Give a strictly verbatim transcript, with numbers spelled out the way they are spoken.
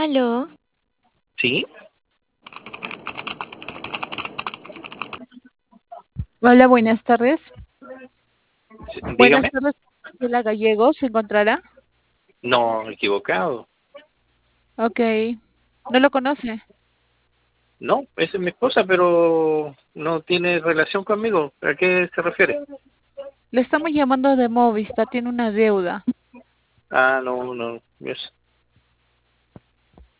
Aló, ¿Sí? Hola, buenas tardes. Buenas Dígame. tardes, la Gallego, ¿se encontrará? No, equivocado. Ok, ¿no lo conoce? No, esa es mi esposa, pero no tiene relación conmigo. ¿A qué se refiere? Le estamos llamando de Movistar, tiene una deuda. Ah, no, no. Yes.